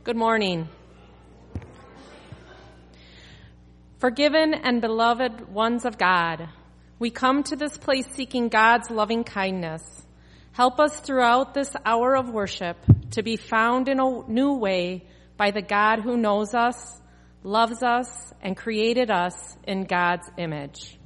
Good morning. Forgiven and beloved ones of God, we come to this place seeking God's loving kindness. Help us throughout this hour of worship to be found in a new way by the God who knows us, loves us, and created us in God's image.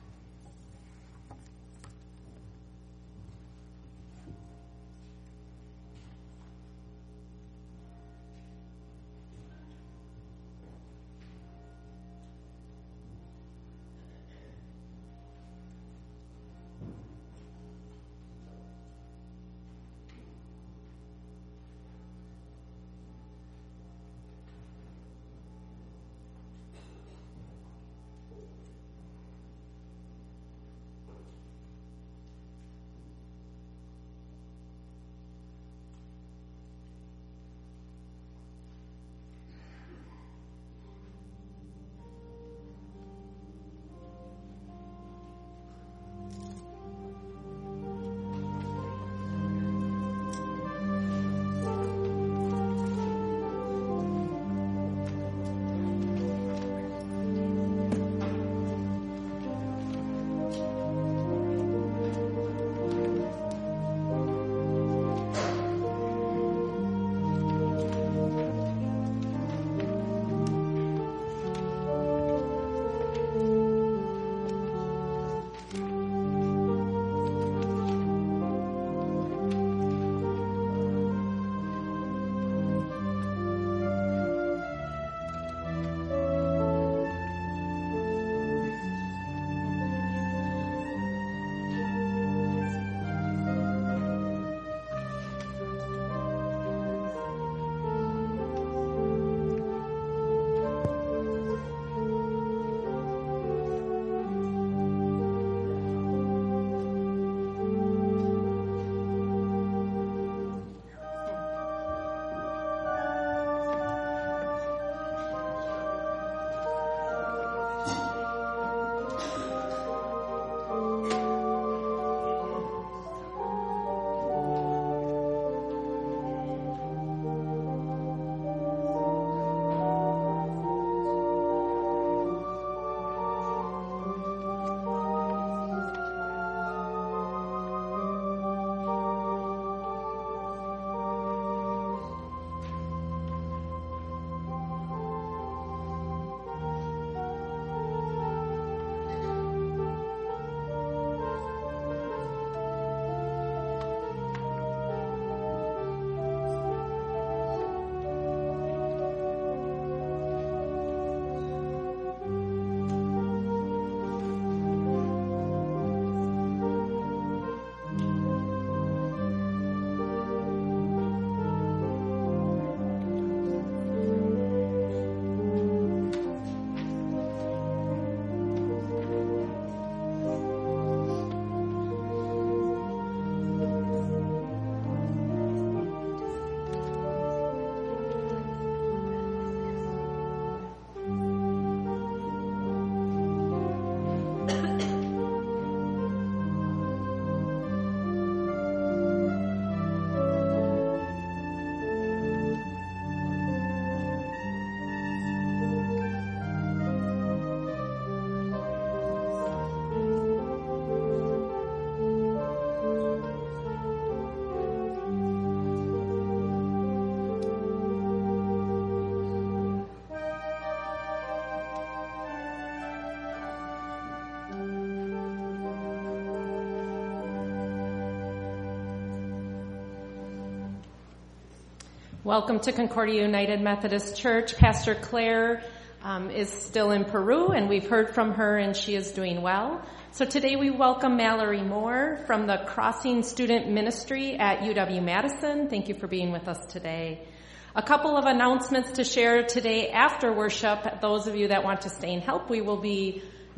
Welcome to Concordia United Methodist Church. Pastor Claire is still in Peru, and we've heard from her, and she is doing well. So today we welcome Mallory Moore from the Crossing Student Ministry at UW-Madison. Thank you for being with us today. A couple of announcements to share today after worship. Those of you that want to stay and help, we will be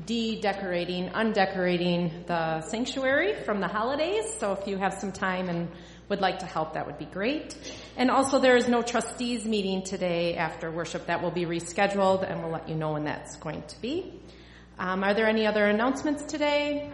undecorating the sanctuary from the holidays. So if you have some time and would like to help, that would be great. And also there is no trustees meeting today after worship. That will be rescheduled, and we'll let you know when that's going to be. Are there any other announcements today?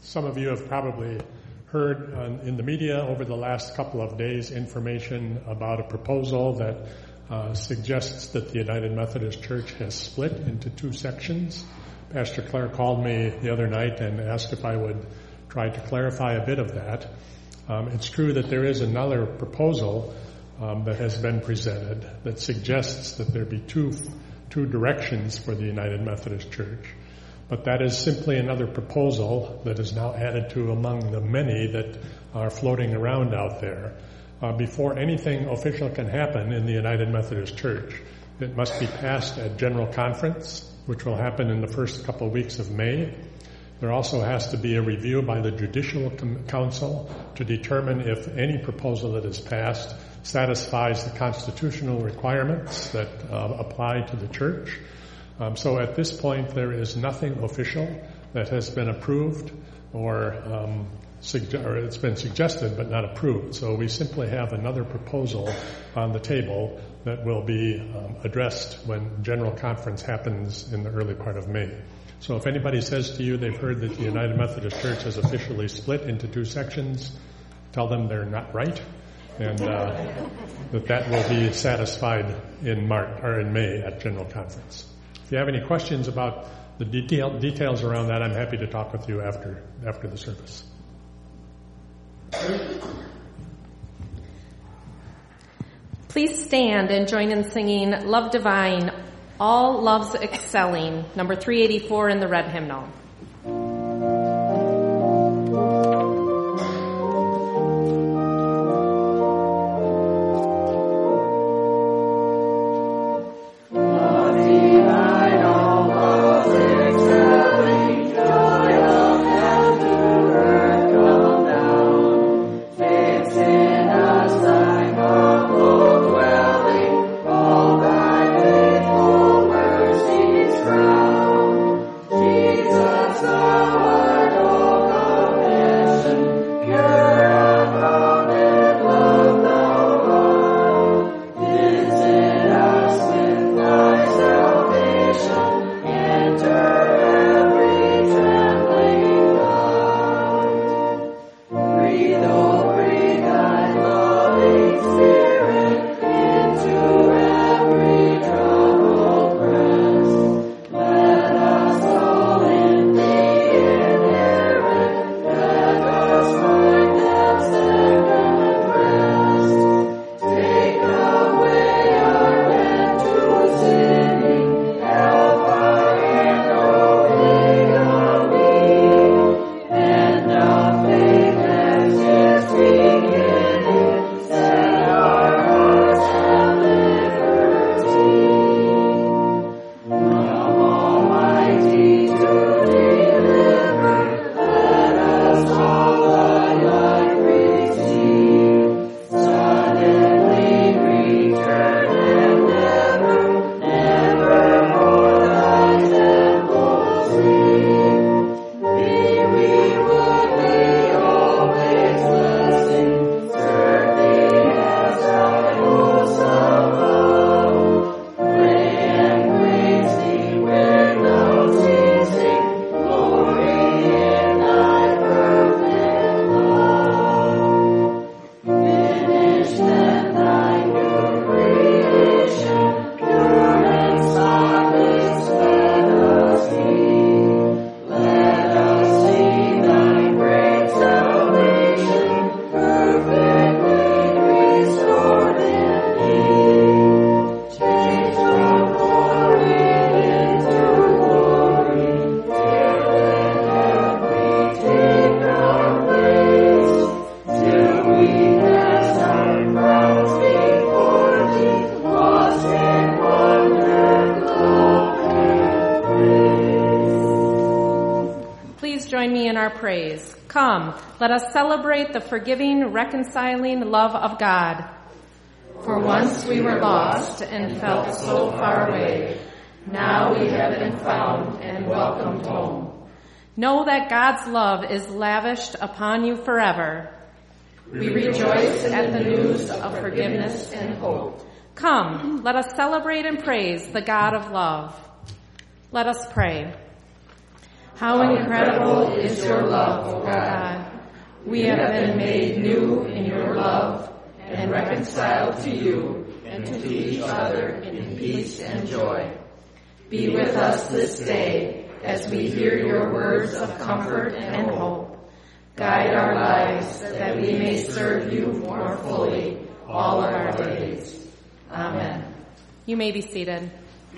Some of you have probably heard in the media over the last couple of days information about a proposal that suggests that the United Methodist Church has split into two sections. Pastor Claire called me the other night and asked if I would try to clarify a bit of that. It's true that there is another proposal that has been presented that suggests that there be two directions for the United Methodist Church. But that is simply another proposal that is now added to among the many that are floating around out there. Before anything official can happen in the United Methodist Church, it must be passed at General Conference, which will happen in the first couple of weeks of May. There also has to be a review by the Judicial Council to determine if any proposal that is passed satisfies the constitutional requirements that apply to the church. So at this point, there is nothing official that has been approved or it's been suggested but not approved. So we simply have another proposal on the table that will be addressed when General Conference happens in the early part of May. So if anybody says to you they've heard that the United Methodist Church has officially split into two sections, tell them they're not right, and that will be satisfied in May at General Conference. If you have any questions about the details around that, I'm happy to talk with you after the service. Please stand and join in singing Love Divine, All Loves Excelling, number 384 in the red hymnal. Praise. Come, let us celebrate the forgiving, reconciling love of God. For once we were lost and felt so far away. Now we have been found and welcomed home. Know that God's love is lavished upon you forever. We rejoice at the news of forgiveness and hope. Come, let us celebrate and praise the God of love. Let us pray. How incredible is your love, O God. We have been made new in your love and reconciled to you and to each other in peace and joy. Be with us this day as we hear your words of comfort and hope. Guide our lives that we may serve you more fully all of our days. Amen. You may be seated.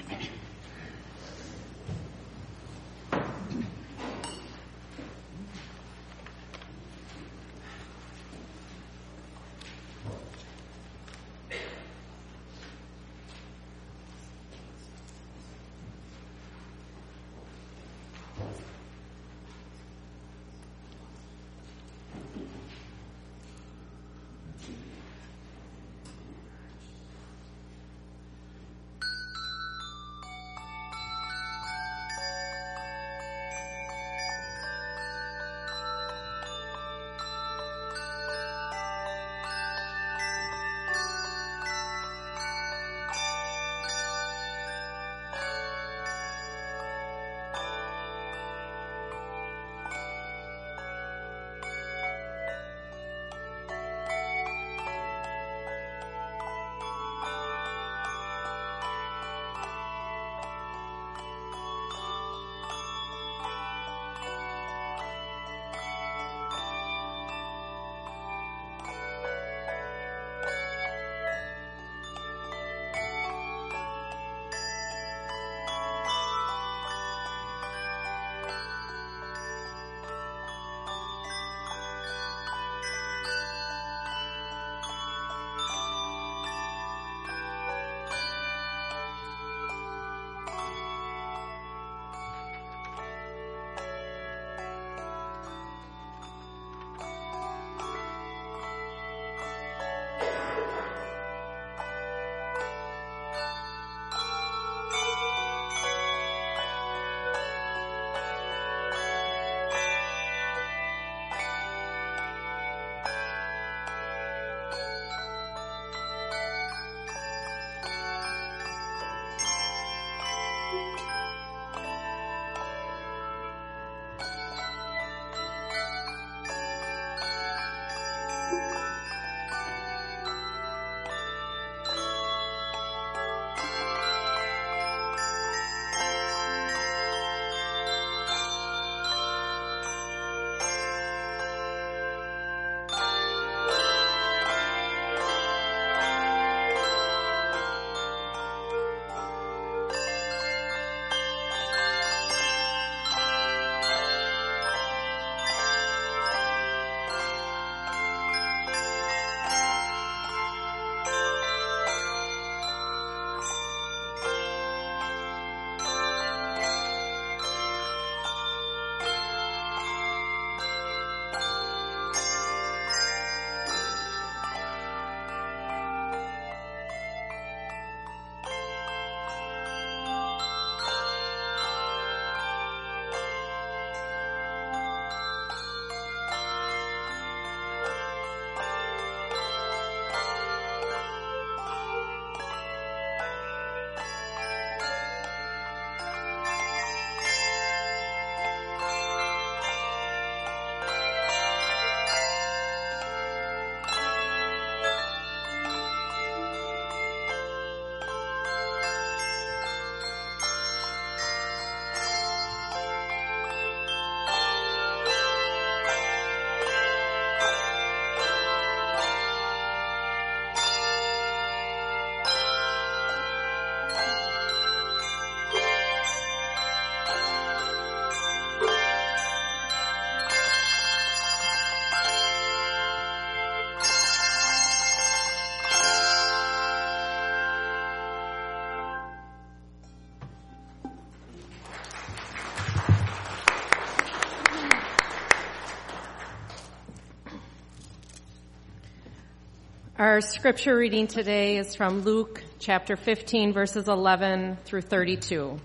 Our scripture reading today is from Luke chapter 15, verses 11 through 32.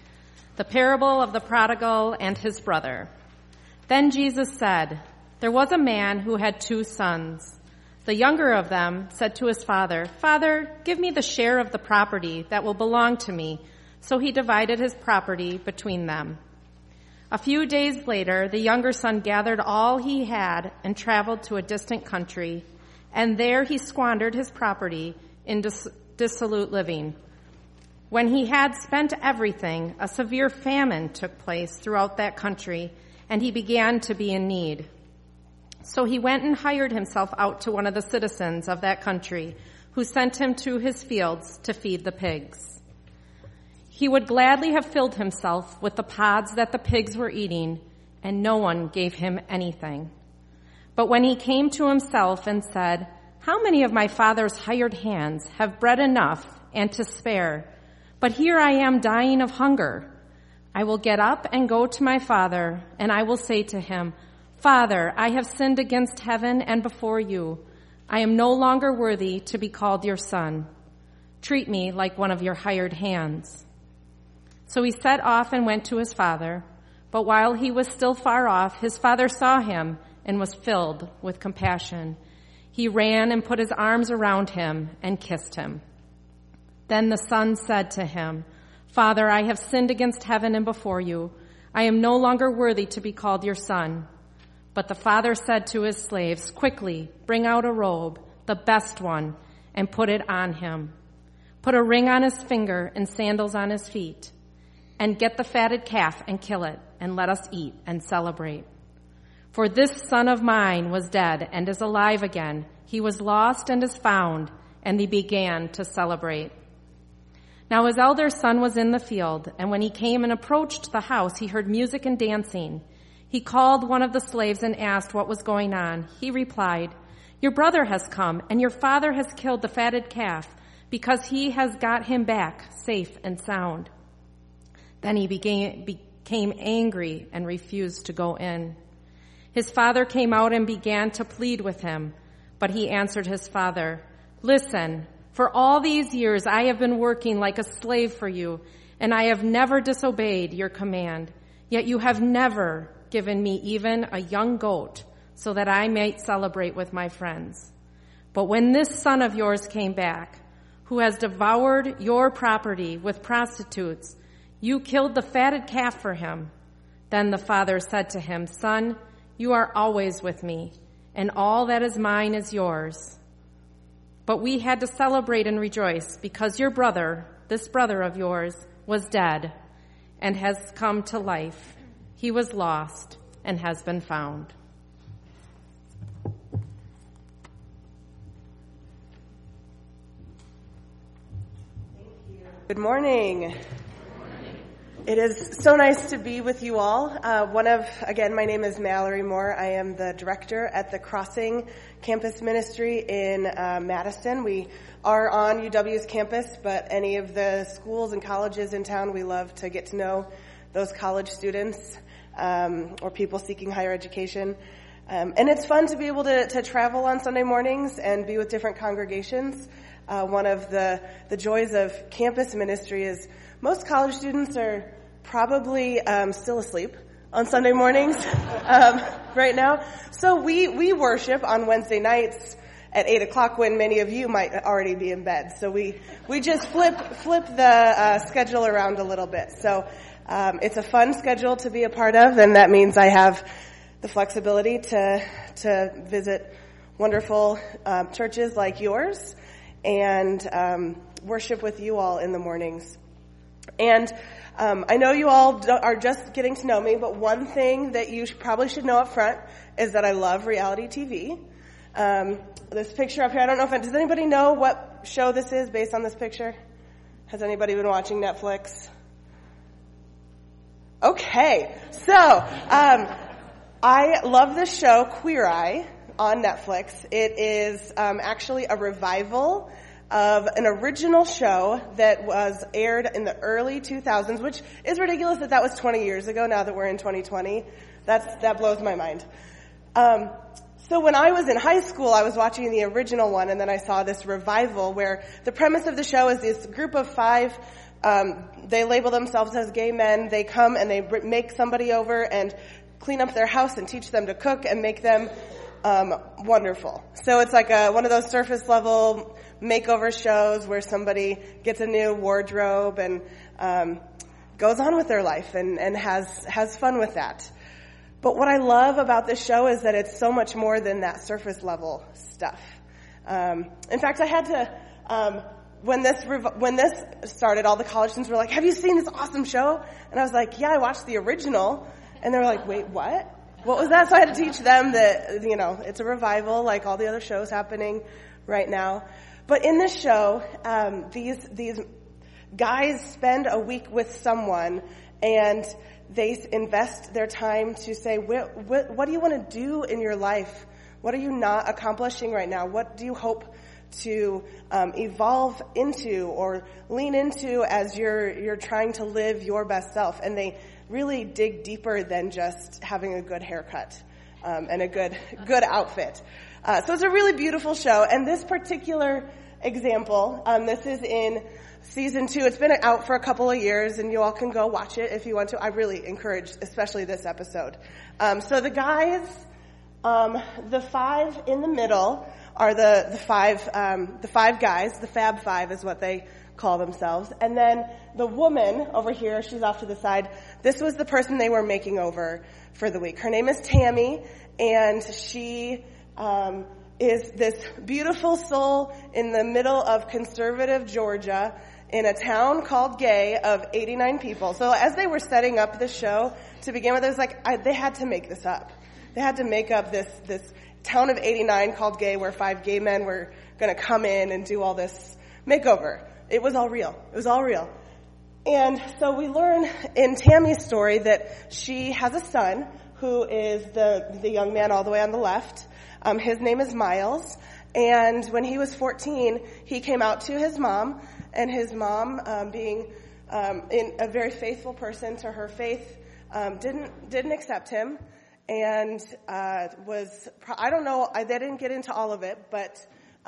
The parable of the prodigal and his brother. Then Jesus said, "There was a man who had 2 sons. The younger of them said to his father, 'Father, give me the share of the property that will belong to me.' So he divided his property between them. A few days later, the younger son gathered all he had and traveled to a distant country, and there he squandered his property in dissolute living. When he had spent everything, a severe famine took place throughout that country, and he began to be in need. So he went and hired himself out to one of the citizens of that country, who sent him to his fields to feed the pigs. He would gladly have filled himself with the pods that the pigs were eating, and no one gave him anything. But when he came to himself and said, "How many of my father's hired hands have bread enough and to spare? But here I am dying of hunger. I will get up and go to my father, and I will say to him, 'Father, I have sinned against heaven and before you. I am no longer worthy to be called your son. Treat me like one of your hired hands.' So he set off and went to his father. But while he was still far off, his father saw him and was filled with compassion. He ran and put his arms around him and kissed him. Then the son said to him, 'Father, I have sinned against heaven and before you. I am no longer worthy to be called your son.' But the father said to his slaves, 'Quickly, bring out a robe, the best one, and put it on him. Put a ring on his finger and sandals on his feet. And get the fatted calf and kill it, and let us eat and celebrate. For this son of mine was dead and is alive again. He was lost and is found,' and they began to celebrate. Now his elder son was in the field, and when he came and approached the house, he heard music and dancing. He called one of the slaves and asked what was going on. He replied, 'Your brother has come, and your father has killed the fatted calf, because he has got him back safe and sound.' Then he became angry and refused to go in. His father came out and began to plead with him, but he answered his father, 'Listen, for all these years I have been working like a slave for you, and I have never disobeyed your command. Yet you have never given me even a young goat so that I might celebrate with my friends. But when this son of yours came back, who has devoured your property with prostitutes, you killed the fatted calf for him.' Then the father said to him, 'Son, you are always with me, and all that is mine is yours. But we had to celebrate and rejoice because your brother, this brother of yours, was dead and has come to life. He was lost and has been found.'" Good morning. It is so nice to be with you all. Again, my name is Mallory Moore. I am the director at the Crossing Campus Ministry in Madison. We are on UW's campus, but any of the schools and colleges in town, we love to get to know those college students or people seeking higher education. And it's fun to be able to travel on Sunday mornings and be with different congregations. One of the joys of campus ministry is most college students are probably still asleep on Sunday mornings right now. So we worship on Wednesday nights at 8 o'clock when many of you might already be in bed. So we just flip the schedule around a little bit. So it's a fun schedule to be a part of, and that means I have the flexibility to visit wonderful churches like yours and worship with you all in the mornings. And I know you all are just getting to know me, but one thing that you probably should know up front is that I love reality TV. This picture up here, I don't know does anybody know what show this is based on this picture? Has anybody been watching Netflix? Okay, so I love this show, Queer Eye, on Netflix. It is actually a revival of an original show that was aired in the early 2000s, which is ridiculous that was 20 years ago now that we're in 2020. That blows my mind. So when I was in high school, I was watching the original one, and then I saw this revival where the premise of the show is this group of 5, they label themselves as gay men. They come and they make somebody over and clean up their house and teach them to cook and make them wonderful. So it's like one of those surface level makeover shows where somebody gets a new wardrobe and goes on with their life and has fun with that. But what I love about this show is that it's so much more than that surface level stuff. In fact, I had to, when this started, all the college students were like, have you seen this awesome show? And I was like, yeah, I watched the original. And they were like, wait, what? What was that? So I had to teach them that, it's a revival like all the other shows happening right now. But in this show, these guys spend a week with someone and they invest their time to say, what do you want to do in your life? What are you not accomplishing right now? What do you hope to evolve into or lean into as you're trying to live your best self? And they really dig deeper than just having a good haircut and a good outfit. So it's a really beautiful show. And this particular example, this is in season 2. It's been out for a couple of years, and you all can go watch it if you want to. I really encourage, especially this episode. So the guys, the 5 in the middle are the five guys. The Fab Five is what they call themselves. And then the woman over here, she's off to the side. This was the person they were making over for the week. Her name is Tammy, and she is this beautiful soul in the middle of conservative Georgia in a town called Gay of 89 people. So as they were setting up the show to begin with, it was like they had to make this up. They had to make up this town of 89 called Gay where 5 gay men were going to come in and do all this makeover. It was all real. It was all real. And so we learn in Tammy's story that she has a son who is the young man all the way on the left. His name is Miles. And when he was 14, he came out to his mom, and his mom, being a very faithful person to her faith, didn't accept him, and I don't know, they didn't get into all of it, but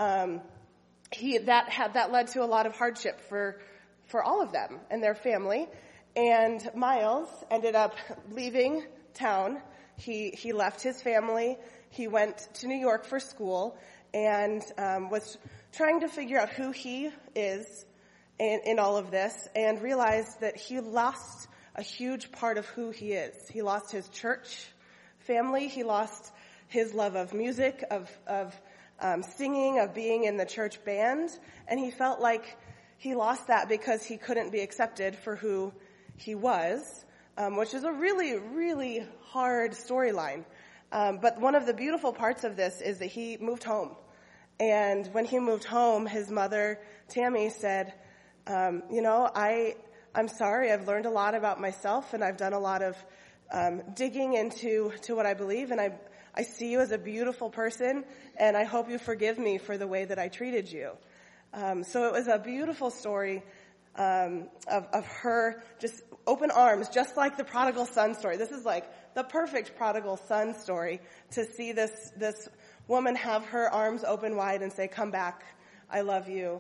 that led to a lot of hardship for all of them and their family. And Miles ended up leaving town. He left his family. He went to New York for school and was trying to figure out who he is in all of this, and realized that he lost a huge part of who he is. He lost his church family. He lost his love of music, of singing, of being in the church band, and he felt like he lost that because he couldn't be accepted for who he was, which is a really, really hard storyline. But one of the beautiful parts of this is that he moved home. And when he moved home, his mother, Tammy, said, I'm sorry, I've learned a lot about myself, and I've done a lot of digging into what I believe, and I see you as a beautiful person, and I hope you forgive me for the way that I treated you. So it was a beautiful story of her just open arms, just like the prodigal son story. This is like the perfect prodigal son story, to see this woman have her arms open wide and say, come back, I love you.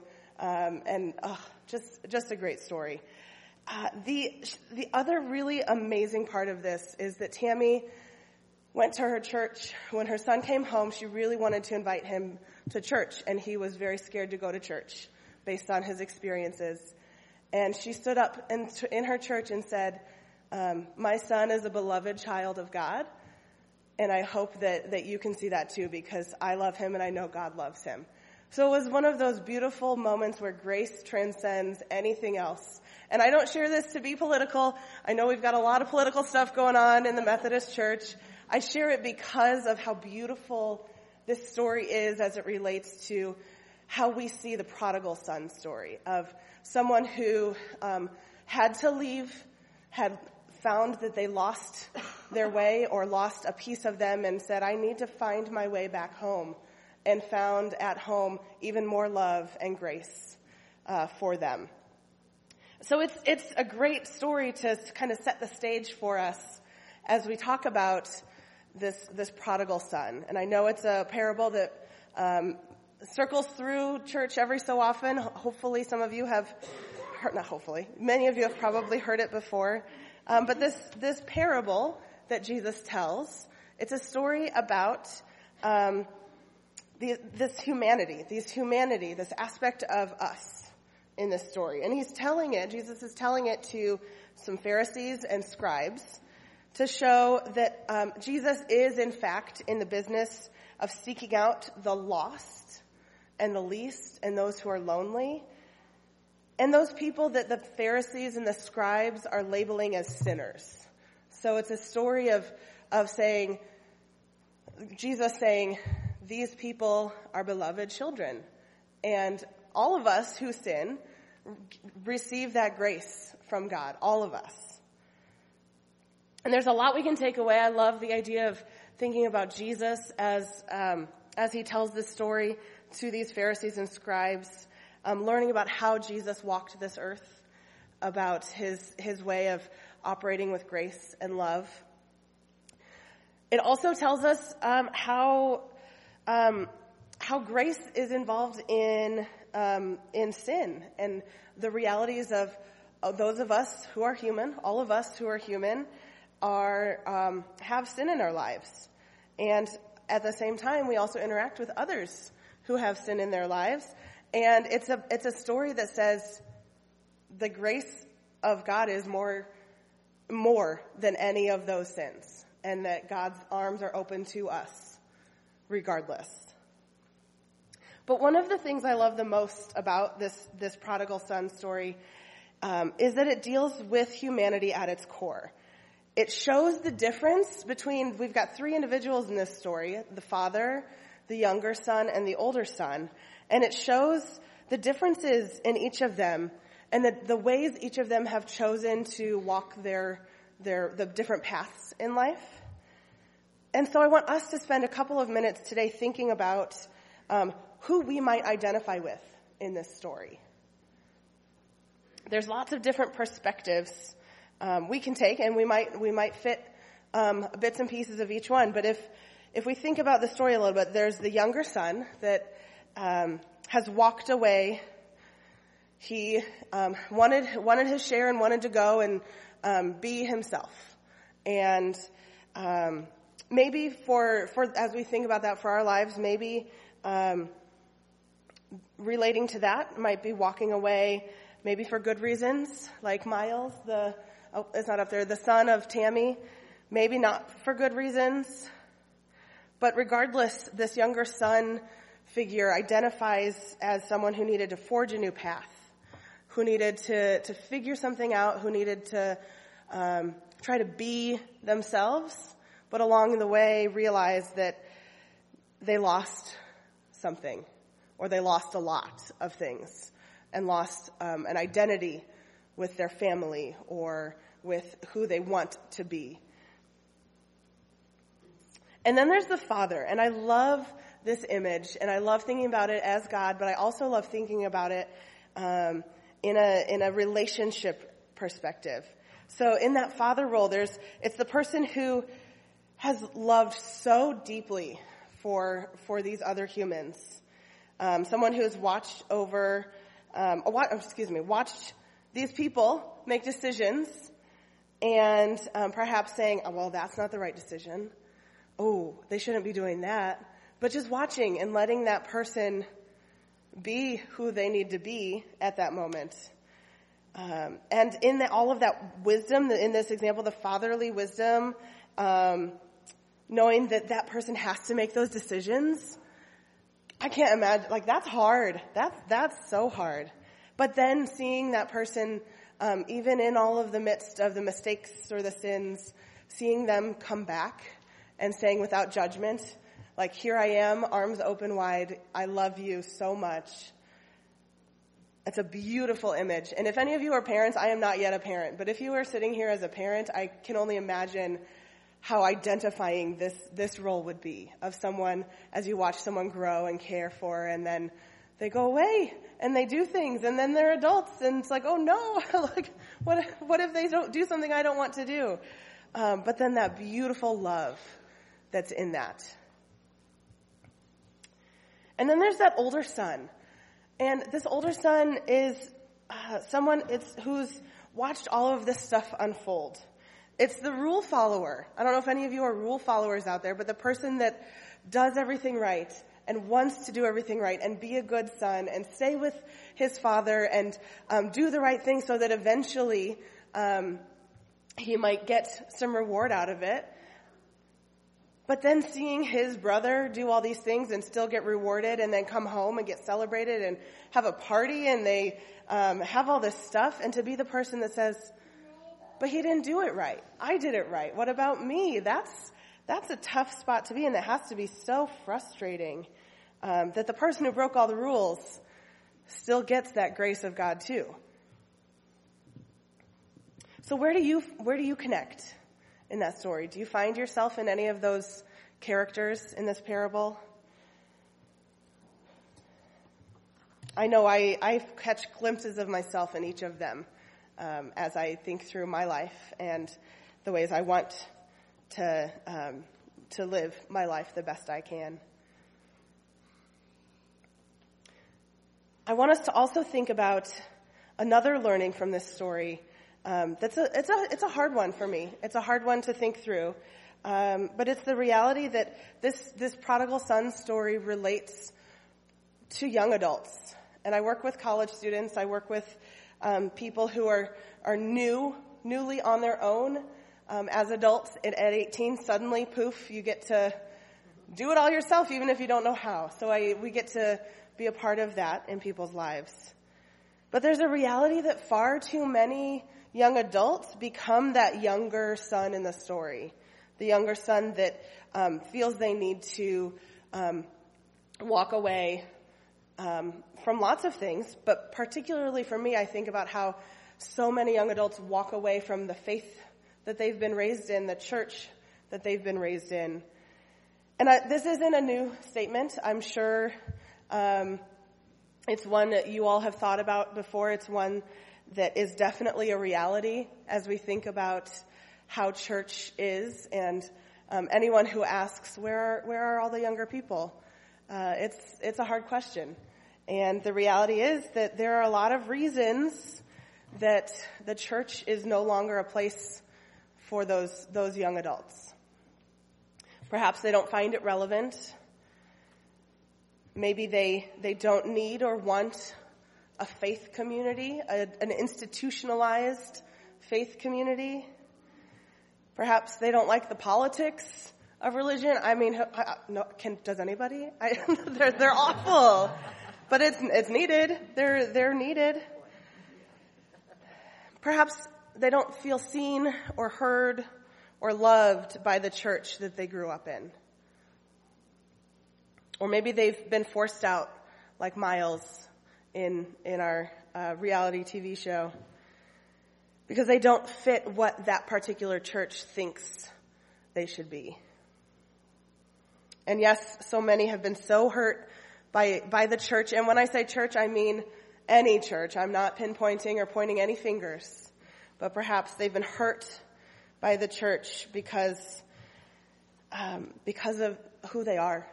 Just a great story. The other really amazing part of this is that Tammy went to her church. When her son came home, she really wanted to invite him to church, and he was very scared to go to church based on his experiences. And she stood up in her church and said, my son is a beloved child of God, and I hope that you can see that too, because I love him and I know God loves him. So it was one of those beautiful moments where grace transcends anything else. And I don't share this to be political. I know we've got a lot of political stuff going on in the Methodist Church. I share it because of how beautiful this story is as it relates to how we see the prodigal son story of someone who had to leave, had found that they lost their way or lost a piece of them, and said, I need to find my way back home, and found at home even more love and grace for them. So it's a great story to kind of set the stage for us as we talk about this prodigal son. And I know it's a parable that circles through church every so often. Hopefully some of you have heard, not hopefully, many of you have probably heard it before. But this parable that Jesus tells, it's a story about this humanity, this aspect of us in this story. And Jesus is telling it to some Pharisees and scribes to show that Jesus is, in fact, in the business of seeking out the lost and the least and those who are lonely, and those people that the Pharisees and the scribes are labeling as sinners. So it's a story of saying, Jesus saying, these people are beloved children. And all of us who sin receive that grace from God, all of us. And there's a lot we can take away. I love the idea of thinking about Jesus as he tells this story to these Pharisees and scribes, learning about how Jesus walked this earth, about his way of operating with grace and love. It also tells us how grace is involved in sin and the realities of those of us who are human. All of us who are human have sin in our lives, and at the same time, we also interact with others who have sin in their lives. And it's a story that says the grace of God is more than any of those sins, and that God's arms are open to us regardless. But one of the things I love the most about this prodigal son story is that it deals with humanity at its core. It shows the difference between, we've got three individuals in this story, the father, the younger son, and the older son. And it shows the differences in each of them and the ways each of them have chosen to walk the different paths in life. And so I want us to spend a couple of minutes today thinking about who we might identify with in this story. There's lots of different perspectives we can take, and we might fit bits and pieces of each one. But if we think about the story a little bit, there's the younger son that has walked away. He wanted his share and wanted to go and be himself. And maybe for as we think about that for our lives, maybe relating to that might be walking away maybe for good reasons, like Miles, it's not up there, the son of Tammy, maybe not for good reasons. But regardless, this younger son figure identifies as someone who needed to forge a new path, who needed to figure something out, who needed to try to be themselves, but along the way realize that they lost something, or they lost a lot of things, and lost an identity with their family or with who they want to be. And then there's the father, and I love this image, and I love thinking about it as God, but I also love thinking about it in a relationship perspective. So in that father role, it's the person who has loved so deeply for these other humans. Someone who has watched these people make decisions, and perhaps saying, oh, well, that's not the right decision. Oh, they shouldn't be doing that. But just watching and letting that person be who they need to be at that moment. And in all of that wisdom, in this example, the fatherly wisdom, knowing that person has to make those decisions, I can't imagine, that's hard. That's so hard. But then seeing that person, even in all of the midst of the mistakes or the sins, seeing them come back and saying without judgment, here I am, arms open wide, I love you so much. It's a beautiful image. And if any of you are parents, I am not yet a parent, but if you are sitting here as a parent, I can only imagine how identifying this role would be of someone as you watch someone grow and care for, and then they go away and they do things, and then they're adults, and it's oh no, what if they don't do something I don't want to do? But then that beautiful love that's in that. And then there's that older son. And this older son is someone who's watched all of this stuff unfold. It's the rule follower. I don't know if any of you are rule followers out there, but the person that does everything right and wants to do everything right and be a good son and stay with his father and do the right thing so that eventually he might get some reward out of it. But then seeing his brother do all these things and still get rewarded and then come home and get celebrated and have a party and they have all this stuff, and to be the person that says, but he didn't do it right. I did it right. What about me? That's a tough spot to be in. That has to be so frustrating that the person who broke all the rules still gets that grace of God too. So where do you connect in that story? Do you find yourself in any of those characters in this parable? I know I catch glimpses of myself in each of them as I think through my life and the ways I want to live my life the best I can. I want us to also think about another learning from this story. It's a hard one for me. It's a hard one to think through. But it's the reality that this prodigal son story relates to young adults. And I work with college students. I work with people who are newly on their own as adults. And at 18, suddenly, poof, you get to do it all yourself, even if you don't know how. So we get to be a part of that in people's lives. But there's a reality that far too many young adults become that younger son in the story. The younger son that feels they need to walk away from lots of things. But particularly for me, I think about how so many young adults walk away from the faith that they've been raised in, the church that they've been raised in. And this isn't a new statement. I'm sure it's one that you all have thought about before. It's one that is definitely a reality as we think about how church is. And anyone who asks, where are all the younger people? It's a hard question. And the reality is that there are a lot of reasons that the church is no longer a place for those young adults. Perhaps they don't find it relevant. Maybe they don't need or want a faith community, an institutionalized faith community. Perhaps they don't like the politics of religion. I mean, does anybody? They're awful, but it's needed. They're needed. Perhaps they don't feel seen or heard or loved by the church that they grew up in. Or maybe they've been forced out, like Miles in our reality TV show, because they don't fit what that particular church thinks they should be. And yes, so many have been so hurt by the church. And when I say church, I mean any church. I'm not pinpointing or pointing any fingers. But perhaps they've been hurt by the church because of who they are.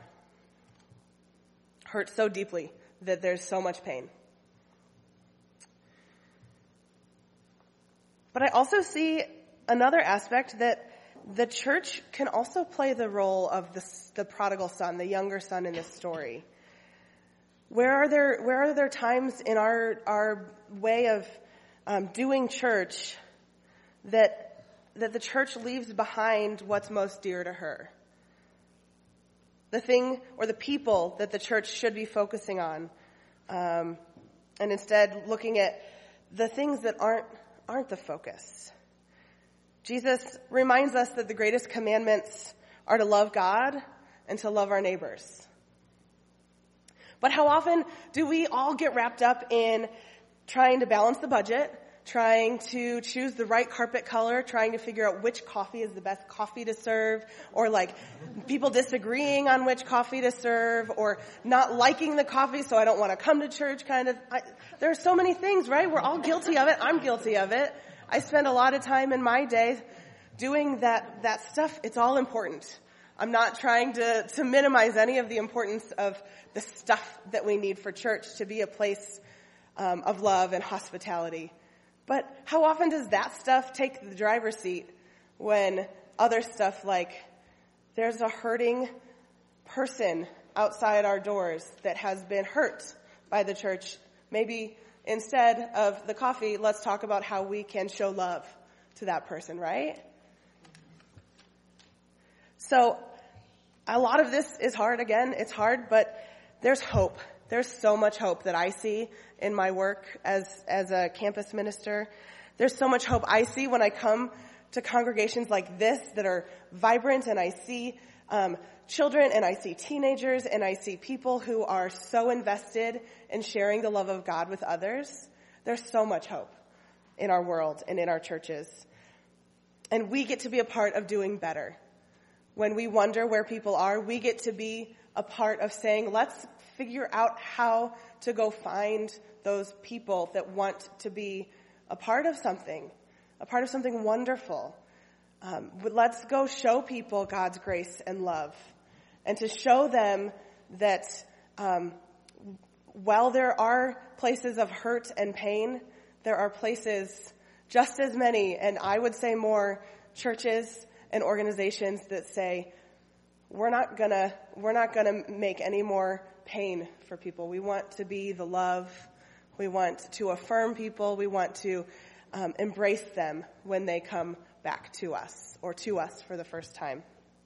Hurt so deeply that there's so much pain. But I also see another aspect that the church can also play the role of the prodigal son, the younger son in this story. Where are there times in our way of doing church that the church leaves behind what's most dear to her? The thing or the people that the church should be focusing on, and instead looking at the things that aren't the focus. Jesus reminds us that the greatest commandments are to love God and to love our neighbors. But how often do we all get wrapped up in trying to balance the budget, trying to choose the right carpet color, trying to figure out which coffee is the best coffee to serve, or like people disagreeing on which coffee to serve, or not liking the coffee so I don't want to come to church kind of. There are so many things, right? We're all guilty of it. I'm guilty of it. I spend a lot of time in my day doing that stuff. It's all important. I'm not trying to minimize any of the importance of the stuff that we need for church to be a place of love and hospitality. But how often does that stuff take the driver's seat when other stuff like there's a hurting person outside our doors that has been hurt by the church, maybe instead of the coffee, let's talk about how we can show love to that person, right? So a lot of this is hard. Again, it's hard, but there's hope. There's so much hope that I see in my work as a campus minister. There's so much hope I see when I come to congregations like this that are vibrant, and I see children, and I see teenagers, and I see people who are so invested in sharing the love of God with others. There's so much hope in our world and in our churches. And we get to be a part of doing better. When we wonder where people are, we get to be a part of saying, let's figure out how to go find those people that want to be a part of something wonderful. Let's go show people God's grace and love, and to show them that while there are places of hurt and pain, there are places just as many, and I would say more, churches and organizations that say, we're not gonna make any more pain for people. We want to be the love. We want to affirm people. We want to embrace them when they come back to us, or to us for the first time.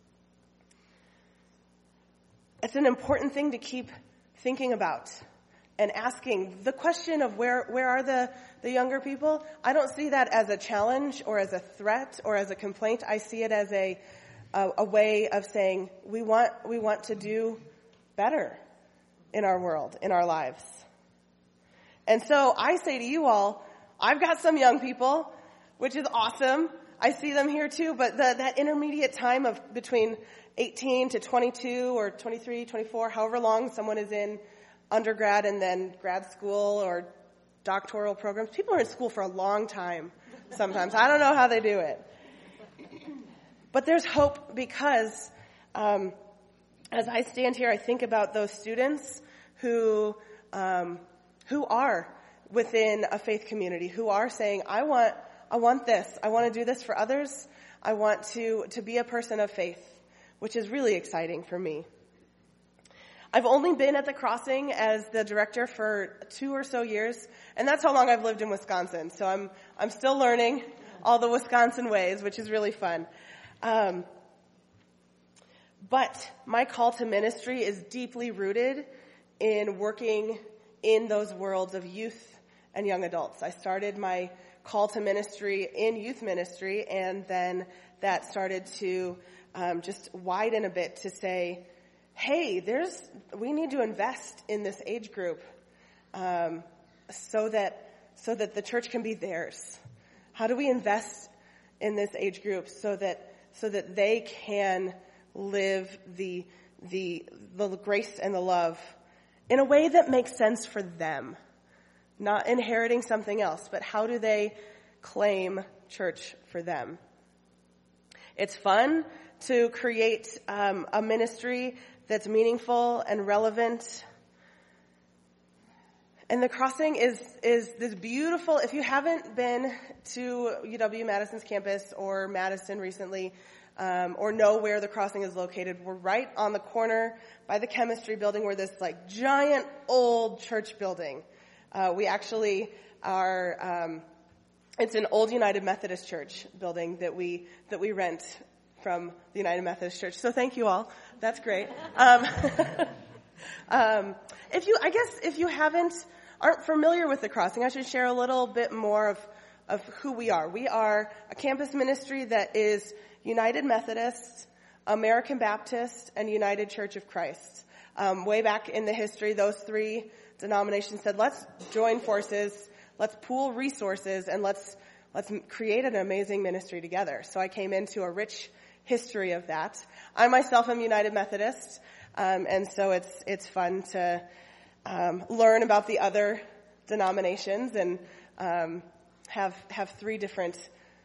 It's an important thing to keep thinking about and asking the question of where are the younger people? I don't see that as a challenge or as a threat or as a complaint. I see it as a way of saying we want to do better in our world, in our lives. And so I say to you all, I've got some young people, which is awesome. I see them here too, but that intermediate time of between 18 to 22 or 23, 24, however long someone is in undergrad and then grad school or doctoral programs. People are in school for a long time sometimes. I don't know how they do it. But there's hope because as I stand here, I think about those students who are within a faith community, who are saying, I want this. I want to do this for others. I want to be a person of faith, which is really exciting for me. I've only been at the Crossing as the director for 2 or so years, and that's how long I've lived in Wisconsin. So I'm still learning all the Wisconsin ways, which is really fun. But my call to ministry is deeply rooted in working in those worlds of youth and young adults. I started my call to ministry in youth ministry, and then that started to just widen a bit to say, hey, we need to invest in this age group so that the church can be theirs. How do we invest in this age group so that they can live the grace and the love in a way that makes sense for them, not inheriting something else, but how do they claim church for them? It's fun to create a ministry that's meaningful and relevant. And the Crossing is this beautiful, if you haven't been to UW-Madison's campus or Madison recently, or know where the Crossing is located, we're right on the corner by the chemistry building. We're this like giant old church building. We actually are, it's an old United Methodist Church building that we rent from the United Methodist Church. So thank you all. That's great. If you aren't familiar with the Crossing, I should share a little bit more of who we are. We are a campus ministry that is United Methodist, American Baptist, and United Church of Christ. Way back in the history, those 3 denominations said, let's join forces, let's pool resources, and let's create an amazing ministry together. So I came into a rich history of that. I myself am United Methodist, and so it's fun to learn about the other denominations and have 3 different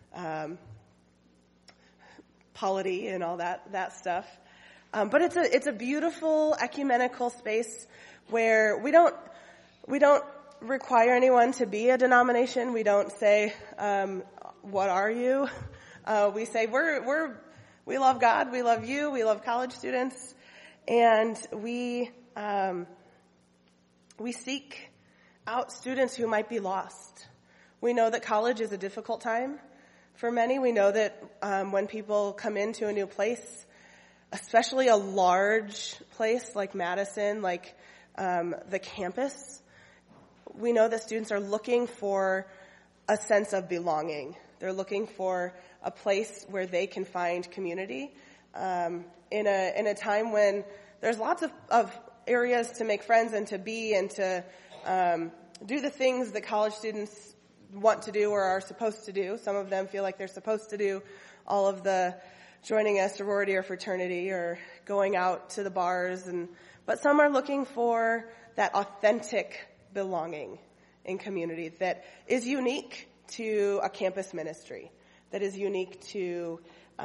polity and all that stuff. But it's a beautiful ecumenical space where we don't require anyone to be a denomination. We don't say, what are you? We say we love God, we love you, we love college students, And we seek out students who might be lost. We know that college is a difficult time for many. We know that when people come into a new place, especially a large place like Madison, like the campus, we know that students are looking for a sense of belonging. They're looking for a place where they can find community in a time when there's lots of areas to make friends and to be and to do the things that college students want to do or are supposed to do. Some of them feel like they're supposed to do all of the joining a sorority or fraternity or going out to the bars, but some are looking for that authentic belonging in community that is unique to a campus ministry, that is unique to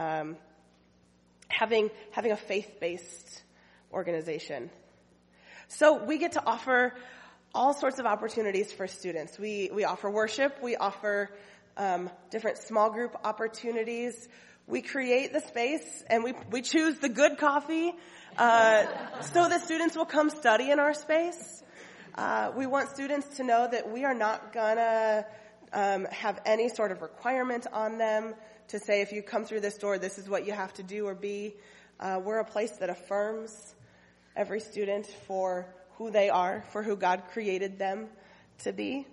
having a faith-based organization. So we get to offer all sorts of opportunities for students. We offer worship. We offer different small group opportunities. We create the space, and we choose the good coffee so that students will come study in our space. We want students to know that we are not going to have any sort of requirement on them to say, if you come through this door, this is what you have to do or be. We're a place that affirms every student for who they are, for who God created them to be.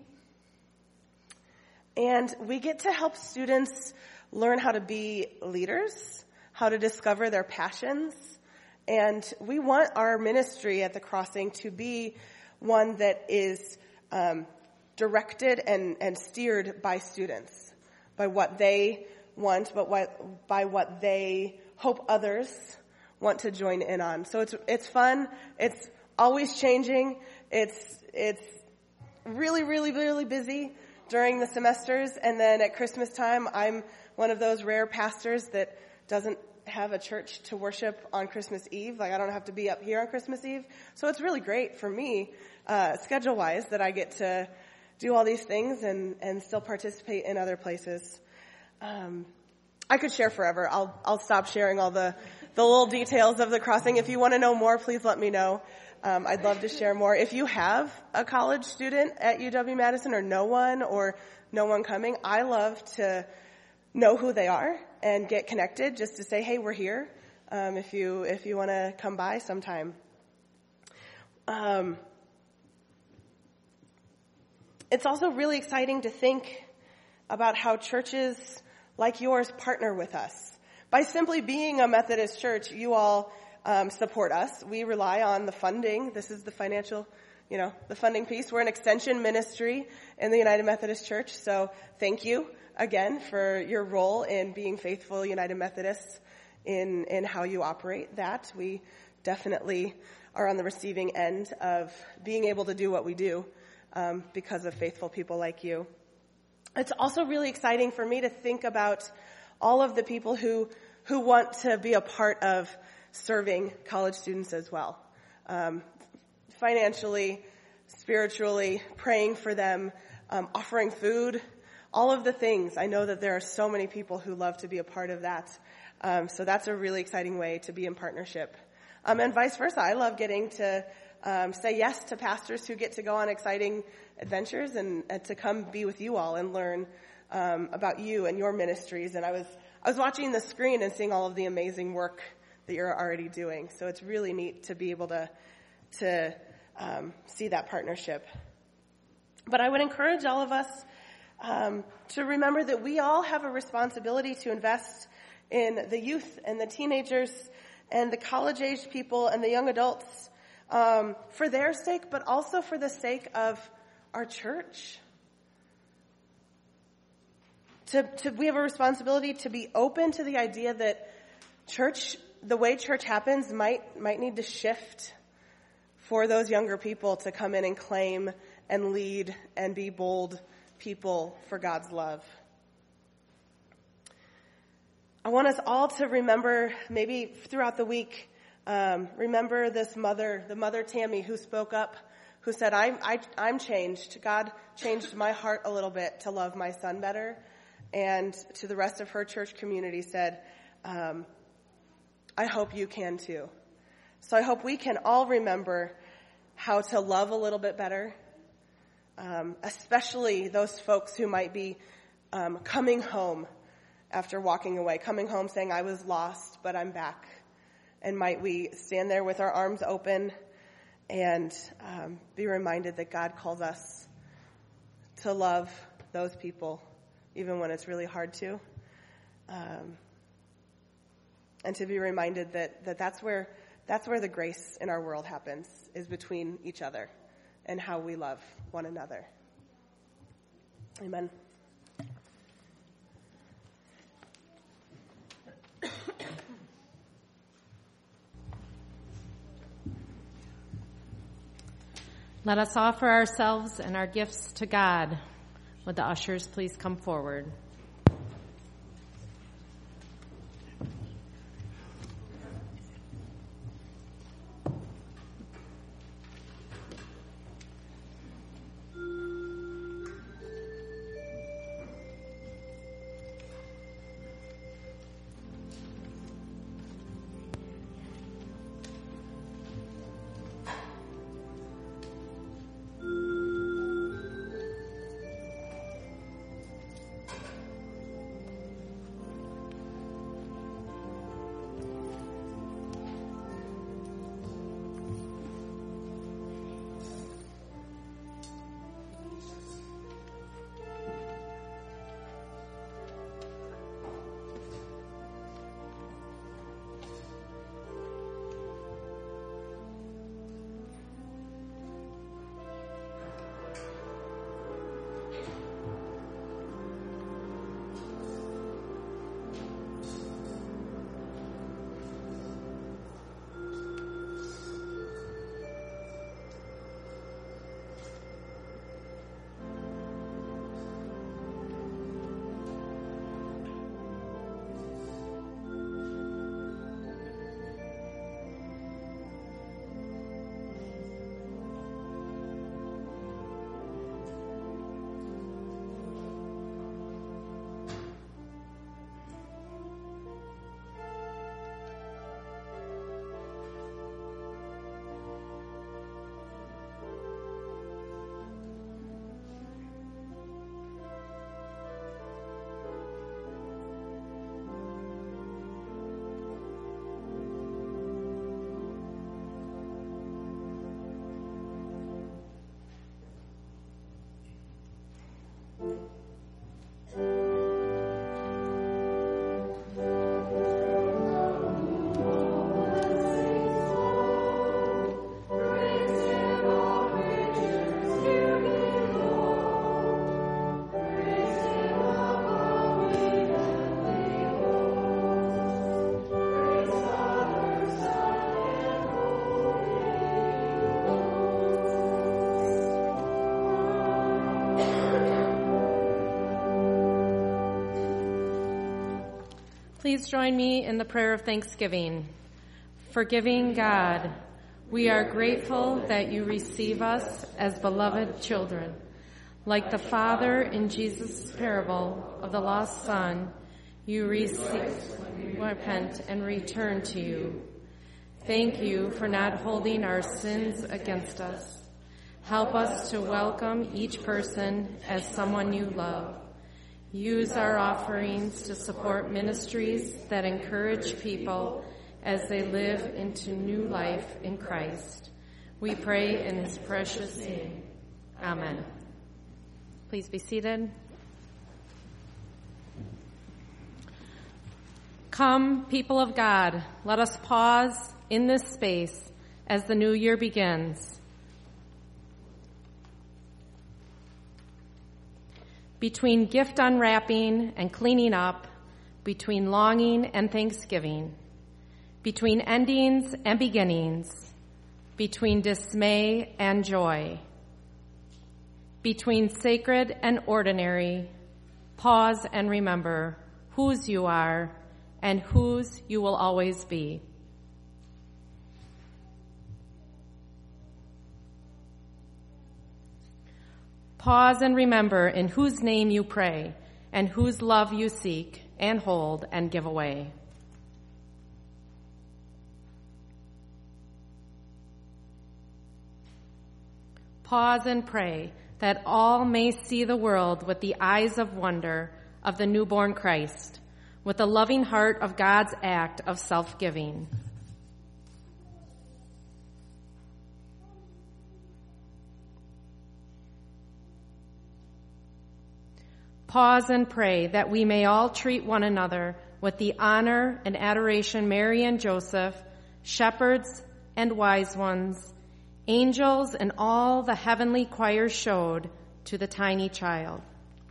And we get to help students learn how to be leaders, how to discover their passions. And we want our ministry at the Crossing to be one that is directed and steered by students, by what they want, but by what they hope others want to join in on. So it's fun. It's always changing. It's really, really, really busy during the semesters, and then at Christmas time, I'm one of those rare pastors that doesn't have a church to worship on Christmas Eve. Like, I don't have to be up here on Christmas Eve. So it's really great for me, schedule-wise, that I get to do all these things and still participate in other places. I could share forever. I'll stop sharing all the little details of the Crossing. If you want to know more, please let me know. I'd love to share more. If you have a college student at UW-Madison or no one coming, I love to know who they are and get connected, just to say, hey, we're here, if you want to come by sometime. It's also really exciting to think about how churches like yours partner with us. By simply being a Methodist church, you all support us. We rely on the funding. This is the financial, the funding piece. We're an extension ministry in the United Methodist Church, so thank you again for your role in being faithful United Methodists in how you operate that. We definitely are on the receiving end of being able to do what we do because of faithful people like you. It's also really exciting for me to think about all of the people who want to be a part of serving college students as well. Financially, spiritually, praying for them, offering food, all of the things. I know that there are so many people who love to be a part of that. So that's a really exciting way to be in partnership. And vice versa. I love getting to say yes to pastors who get to go on exciting adventures and to come be with you all and learn about you and your ministries. And I was watching the screen and seeing all of the amazing work that you're already doing. So it's really neat to be able to see that partnership. But I would encourage all of us to remember that we all have a responsibility to invest in the youth and the teenagers and the college-aged people and the young adults for their sake, but also for the sake of our church. We have a responsibility to be open to the idea that church, the way church happens, might need to shift for those younger people to come in and claim and lead and be bold people for God's love. I want us all to remember, maybe throughout the week, remember this mother, the mother Tammy, who spoke up, who said, I'm changed. God changed my heart a little bit to love my son better. And to the rest of her church community said, I hope you can too. So I hope we can all remember how to love a little bit better, especially those folks who might be coming home after walking away, coming home saying, I was lost, but I'm back. And might we stand there with our arms open and be reminded that God calls us to love those people, even when it's really hard to. And to be reminded that that's where the grace in our world happens, is between each other and how we love one another. Amen. Let us offer ourselves and our gifts to God. Would the ushers please come forward? Please join me in the prayer of thanksgiving. Forgiving God, we are grateful that you receive us as beloved children. Like the Father in Jesus' parable of the lost son, you repent and return to you. Thank you for not holding our sins against us. Help us to welcome each person as someone you love. Use our offerings to support ministries that encourage people as they live into new life in Christ. We pray in his precious name. Amen. Please be seated. Come, people of God, let us pause in this space as the new year begins. Between gift unwrapping and cleaning up, between longing and thanksgiving, between endings and beginnings, between dismay and joy, between sacred and ordinary, pause and remember whose you are and whose you will always be. Pause and remember in whose name you pray and whose love you seek and hold and give away. pause and pray that all may see the world with the eyes of wonder of the newborn Christ, with the loving heart of God's act of self-giving. Pause and pray that we may all treat one another with the honor and adoration Mary and Joseph, shepherds and wise ones, angels, and all the heavenly choir showed to the tiny child.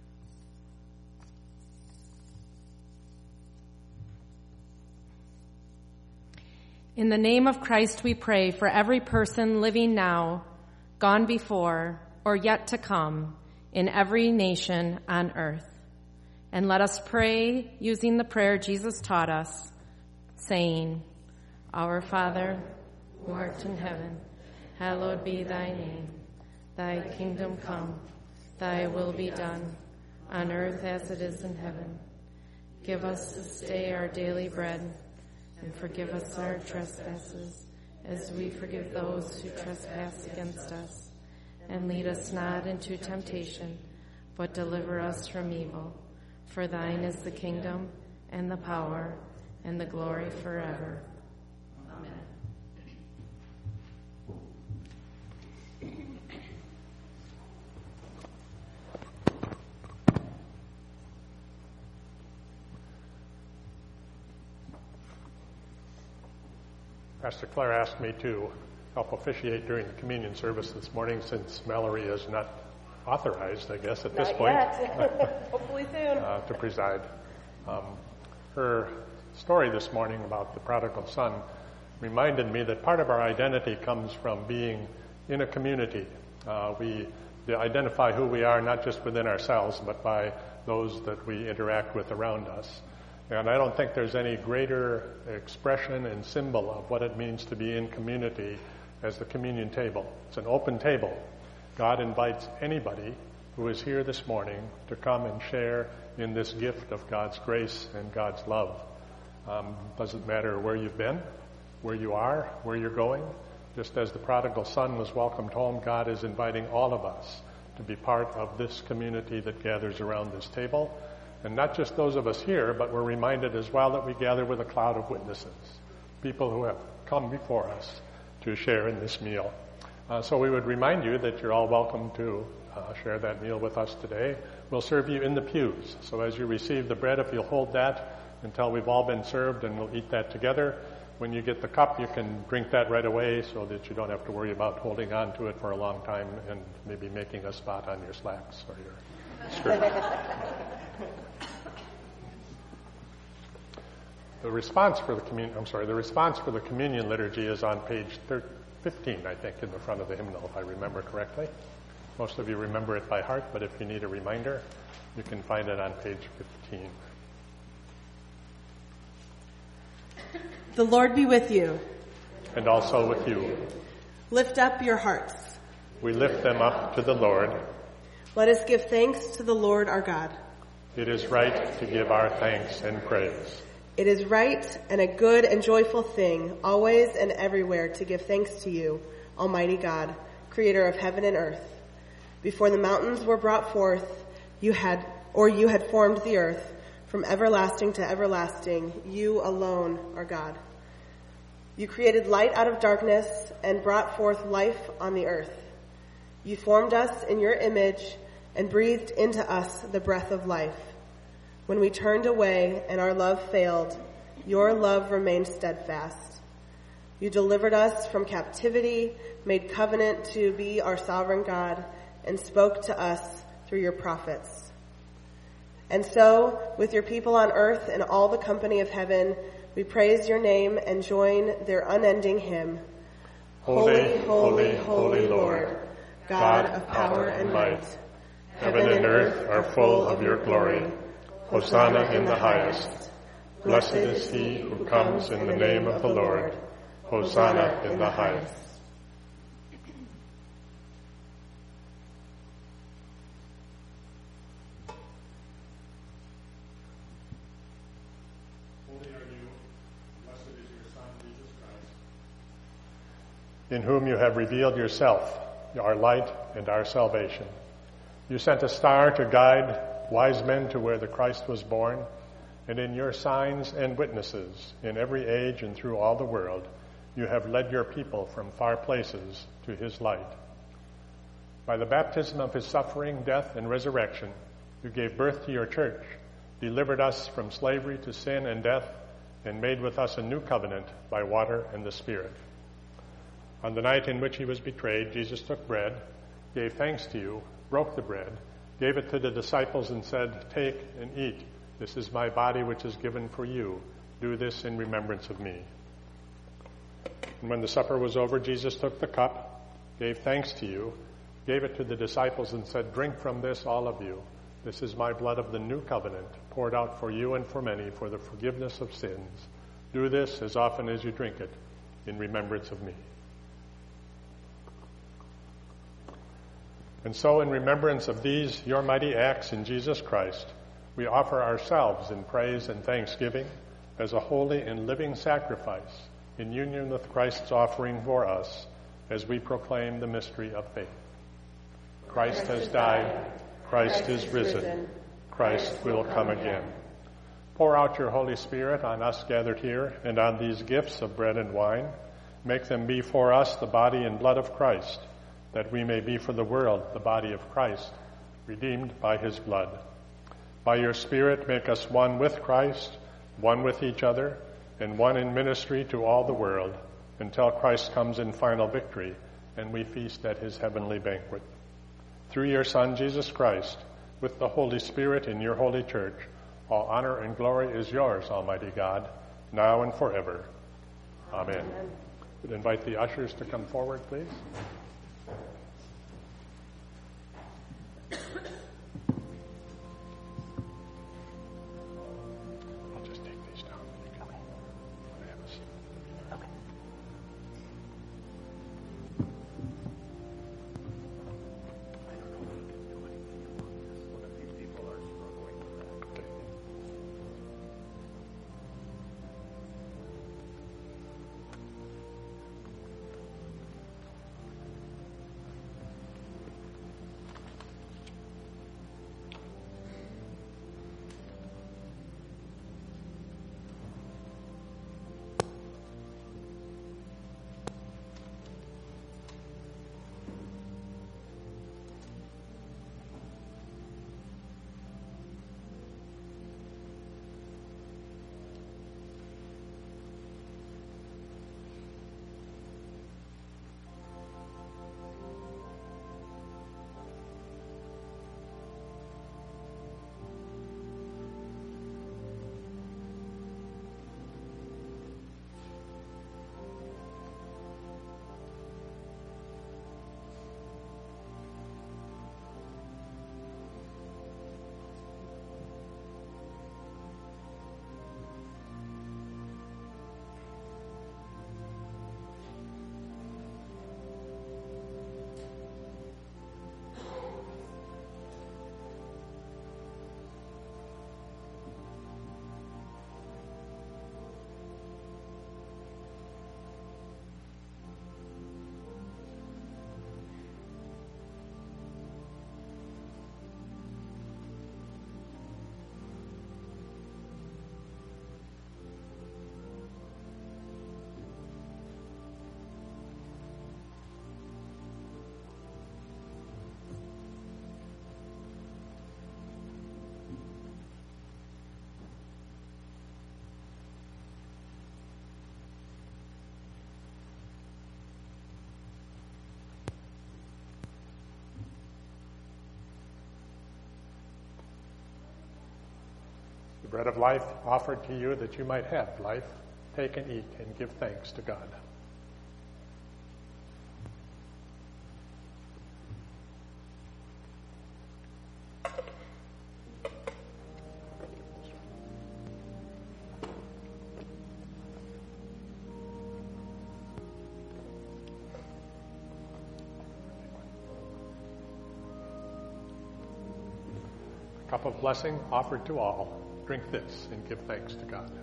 In the name of Christ we pray for every person living now, gone before, or yet to come, in every nation on earth. And let us pray using the prayer Jesus taught us, saying, Our Father, who art in heaven, hallowed be thy name. Thy kingdom come, thy will be done, on earth as it is in heaven. Give us this day our daily bread, and forgive us our trespasses, as we forgive those who trespass against us. And lead us not into temptation, but deliver us from evil. For thine is the kingdom, and the power, and the glory forever. Amen. Pastor Claire asked me to help officiate during the communion service this morning, since Mallory is not authorized, I guess, at this point. Hopefully soon. To preside. Her story this morning about the prodigal son reminded me that part of our identity comes from being in a community. We identify who we are not just within ourselves, but by those that we interact with around us. And I don't think there's any greater expression and symbol of what it means to be in community as the communion table. It's an open table. God invites anybody who is here this morning to come and share in this gift of God's grace and God's love. Doesn't matter where you've been, where you are, where you're going. Just as the prodigal son was welcomed home, God is inviting all of us to be part of this community that gathers around this table. And not just those of us here, but we're reminded as well that we gather with a cloud of witnesses, people who have come before us to share in this meal. So we would remind you that you're all welcome to share that meal with us today. We'll serve you in the pews. So as you receive the bread, if you'll hold that until we've all been served, and we'll eat that together. When you get the cup, you can drink that right away so that you don't have to worry about holding on to it for a long time and maybe making a spot on your slacks or your skirt. The response for the communion liturgy is on page 15, I think, in the front of the hymnal, if I remember correctly. Most of you remember it by heart, but if you need a reminder, you can find it on page 15. The Lord be with you. And also with you. Lift up your hearts. We lift them up to the Lord. Let us give thanks to the Lord our God. It is right to give our thanks and praise. It is right and a good and joyful thing, always and everywhere, to give thanks to you, Almighty God, creator of heaven and earth. Before the mountains were brought forth, you had formed the earth. From everlasting to everlasting, you alone are God. You created light out of darkness and brought forth life on the earth. You formed us in your image and breathed into us the breath of life. When we turned away and our love failed, your love remained steadfast. You delivered us from captivity, made covenant to be our sovereign God, and spoke to us through your prophets. And so, with your people on earth and all the company of heaven, we praise your name and join their unending hymn. Holy, holy, holy Lord, God of power and might. Heaven and earth are full of your glory. Hosanna in the highest. Blessed is he who comes in the name of the Lord. Hosanna in the highest. Holy are you, blessed is your Son, Jesus Christ, in whom you have revealed yourself our light and our salvation. You sent a star to guide wise men to where the Christ was born, and in your signs and witnesses in every age and through all the world, you have led your people from far places to his light. By the baptism of his suffering, death, and resurrection, you gave birth to your church, delivered us from slavery to sin and death, and made with us a new covenant by water and the Spirit. On the night in which he was betrayed, Jesus took bread, gave thanks to you, broke the bread, gave it to the disciples, and said, "Take and eat. This is my body which is given for you. Do this in remembrance of me." And when the supper was over, Jesus took the cup, gave thanks to you, gave it to the disciples, and said, "Drink from this, all of you. This is my blood of the new covenant, poured out for you and for many for the forgiveness of sins. Do this as often as you drink it in remembrance of me." And so, in remembrance of these, your mighty acts in Jesus Christ, we offer ourselves in praise and thanksgiving as a holy and living sacrifice in union with Christ's offering for us as we proclaim the mystery of faith. Christ has died. Christ is risen. Christ will come again. Pour out your Holy Spirit on us gathered here and on these gifts of bread and wine. Make them be for us the body and blood of Christ, that we may be for the world the body of Christ, redeemed by his blood. By your Spirit, make us one with Christ, one with each other, and one in ministry to all the world, until Christ comes in final victory and we feast at his heavenly banquet. Through your Son, Jesus Christ, with the Holy Spirit in your holy church, all honor and glory is yours, Almighty God, now and forever. Amen. Amen. Would invite the ushers to come forward, please. I'll just take these down. You can have a seat. Okay. I don't know if we can do anything about this. One of these people are struggling with that. Okay. Bread of life offered to you that you might have life. Take and eat and give thanks to God. A cup of blessing offered to all. Drink this and give thanks to God.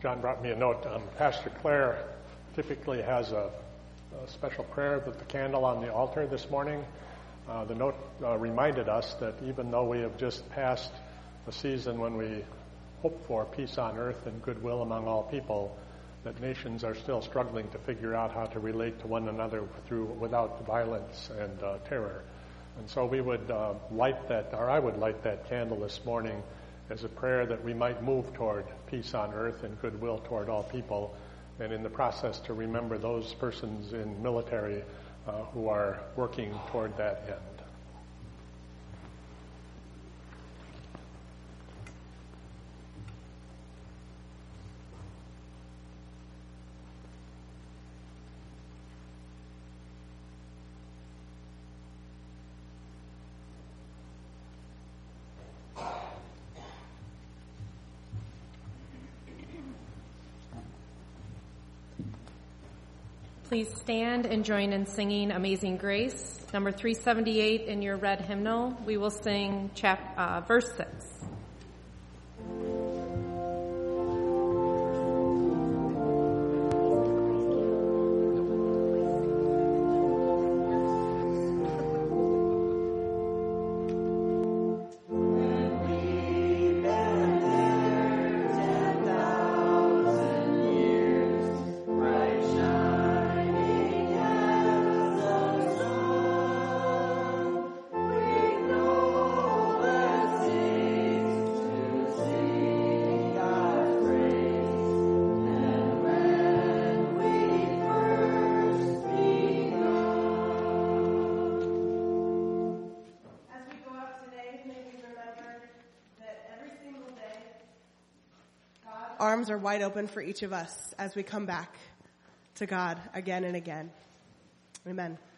John brought me a note. Pastor Claire typically has a special prayer with the candle on the altar this morning. The note reminded us that even though we have just passed a season when we hope for peace on earth and goodwill among all people, that nations are still struggling to figure out how to relate to one another without violence and terror. And so we would I would light that candle this morning as a prayer that we might move toward peace on earth and goodwill toward all people, and in the process to remember those persons in military who are working toward that end. Please stand and join in singing Amazing Grace, number 378 in your red hymnal. We will sing verse 6. Arms are wide open for each of us as we come back to God again and again. Amen.